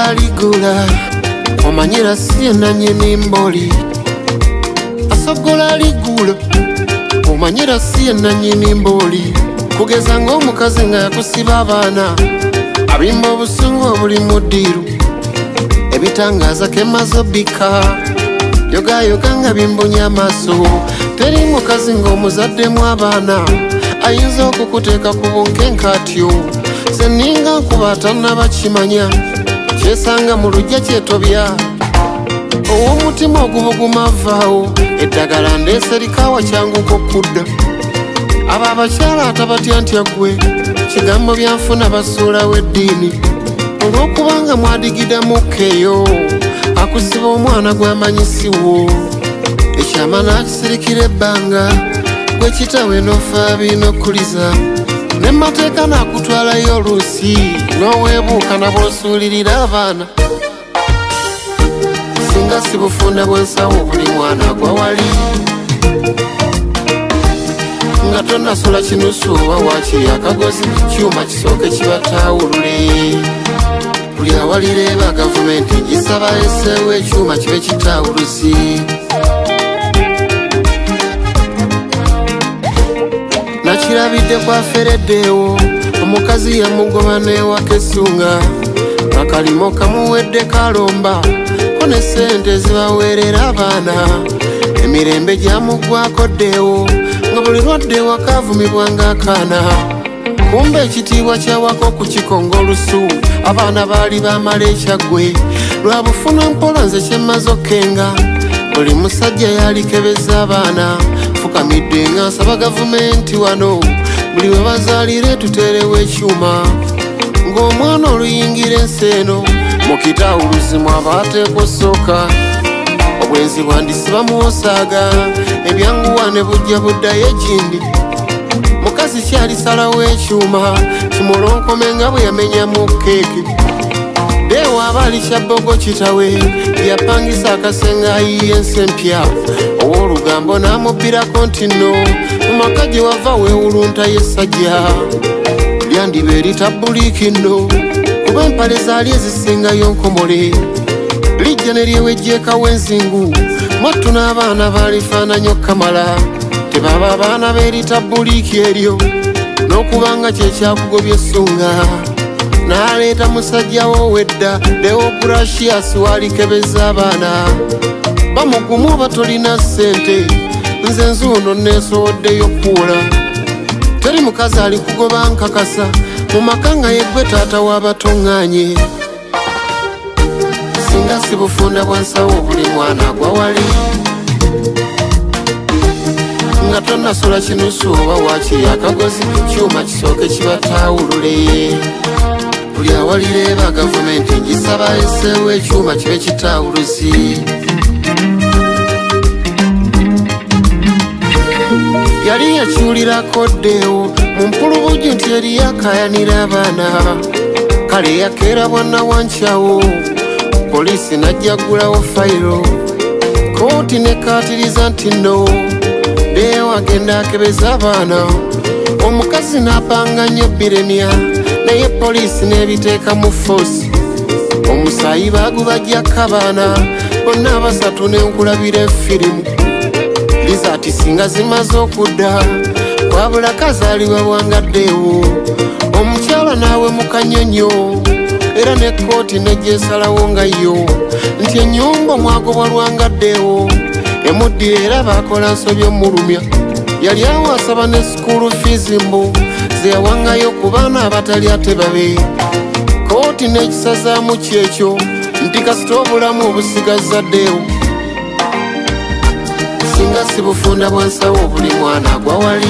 Asogola ligula omanyira siye nanyini mboli. Asogola ligula omanyira siye nanyini mboli. Kugeza ng'omukazi nga yakusiba abaana abimba obusungu obuli mu ddiiru. Ebitangaza kemazo bika yogayoga nga bimbunya amaaso. Teri mukazi ng'omuzaddemu abaana ayinza okukuteeka ku bunkenkaatyo. Seninga nkuba tannabakimanya kyesanga mu lujja kyetobya. Ow'omutima ogubuguma avaawo eddagala ndeese likaawa kyanguko kudda. Abo abakyala atabatya ntya ggwe kigambo byanfuna basuulawo eddiini. Olw'okubanga mwadigida mukkeeyo akusiba omwana gw'amanyisiwo. Ekyama n'akisirikira ebbanga gwe kitawe n'ofa binokkuliza. Ne mateeka n'akutwalayo oluusi n'oweebuuka na bw'osuulirira abaana. Singa si bufunda bwensawo buli mwana agwa wali. Nga tonnasula kinusu oba waakiri akagozi kyuma kisooke kibataawulule. Buli awalireeba gavumenti gisaba esseewo ekyuma kibe kitaawulusi. Nakirabidde kwafereddeewo omukazi yamugoba n'ewaka essunga. Akalimo kamuwedde kalomba ko ne ssente zibaweerera abaana. Emirembe gyamuggwako ddeewo nga buli lwadde ewaka avumibwanga akaana. Kumbe ekitiibwa kyawako okukikonga olusu. Abaana baali baamala ekyaggwe lwa bufuna mpola nze kyemmaze okkenga. Buli musajja yalikebeza abaana fukamidde nga nsaba gavumenti wano buli we bazaalire tuteerewo ekyuma. Ng'omwana oluyingira ensi eno mu kitaawuluzimu aba ateekwa osooka. Obwenzi bwandisiba muwosaaga ebyanguwa ne bujja buddayo egindi. Mukazi kyalisalawo ekyuma kimolonkome nga bwe yamenyamu keeke. Deewa aba alikyabbogo kitawe yapangisa akasenga ayiye ensi empya. Ow'olugambo n'amubbirako nti nno mu maka gye wava weewulunta y'essajja. Lyandiba eritabuliiki nno kuba empale zaali ezisingayo nkomole. Lijja ne lyewejjeekawo enzingu mwattu n'abaana baalifaananya okkamala. Tebaba abaana b'eritabuliiki eryo n'okubanga kyekyakugobya essunga. N'aleeta musajjawo wedda Deogratius waalikebeza abaana. Bamugumu oba tolina ssente nze nzuuno neesowoddeyo kuula. Teri mukazi alikugoba nkakasa mu maka nga yeggwe taata w'abatoŋŋaanye. Singa si bufunda bwansawo buli mwana agwa wali. Nga tonnasula kinusu oba waakiri akagozi kyuma kisooke kibataawulule. Buli awalireeba gavumenti gisaba esseewo ekyuma kibe kitaawulusi. Yali yakiwulirako ddeewo mu mpulubuju nti eri yakaayanira abaana. Kale yakeera bwanna wankyawo poliisi n'ajjaggulawo fayiro. Kooti nekkaatiriza nti nno Deewo agenda akebeza abaana. Omukazi n'apanga nnyo biremya naye poliisi n'ebiteeka mu foosi. Omusaayi baagubajjako abaana bonna abasatu n'enkulabira effirimu. Lizaati singa zimaze okudda wabula kazaaliwa bwangaddeewo. Omukyala naawe mukanyonyo era ne kkooti nejjeesalawo nga yo nti ennyumba mwagobwa lwangaddeewo emuddira era baakola nsobyo mulumya. Yali awo asaba ne sikuulu fiizi mbu ze yawangayo ku baana abatali ate babe. Kkooti n'ekisazaamu kyekyo nti kasita obulamu obusigazza ddeewo. Singa si bufunda bwansawo buli mwana agwa wali.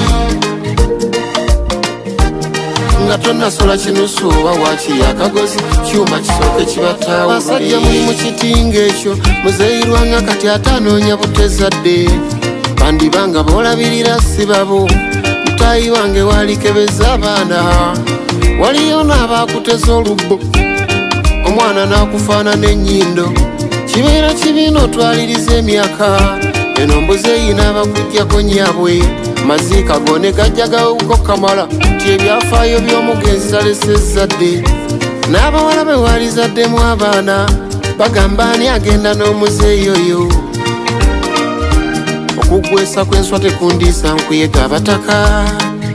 Nga tonnasula kinusu oba waakiri akagozi kyuma kisooke kibataawulule. Basajja muli mu kitinga ekyo muzeyirwanga kati ate anoonya butezadde. Bandibanga boolabirira si babo. Mutaayi wange waalikebeza abaana. Waliyo n'abaakuteza olubbo omwana n'akufaanana ennyindo. Kibeera kibi n'otwaliriza emyaka. Eno mbuzi eyina abakuggyako nnyabwe. Maziika go ne gajja gawuko kamala nti ebyafaayo by'omugenzi talesa ezzadde. n'abawala be walizaddemu abaana bagamba ani agenda n'omuzeeyoyo okugwesa kw'enswa tekundiisa nkuyega abataka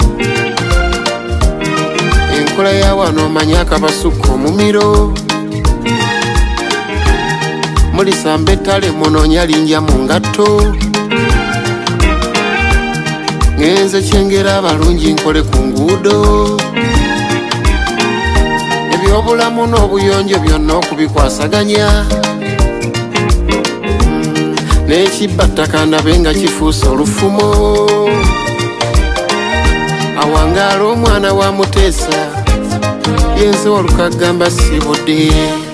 enkola ya wano omanya akabasukka omumiro mulisamba ettale munoonya linja mu ngatto ngenze kyengera abalungi nkole ku nguudo ebyobulamu n'obuyonjo byonna okubikwasaganya n'ekibbattaka ndabe nga kifuuse olufumo awangaala omwana wa Muteesa yenze olukagamba sibudde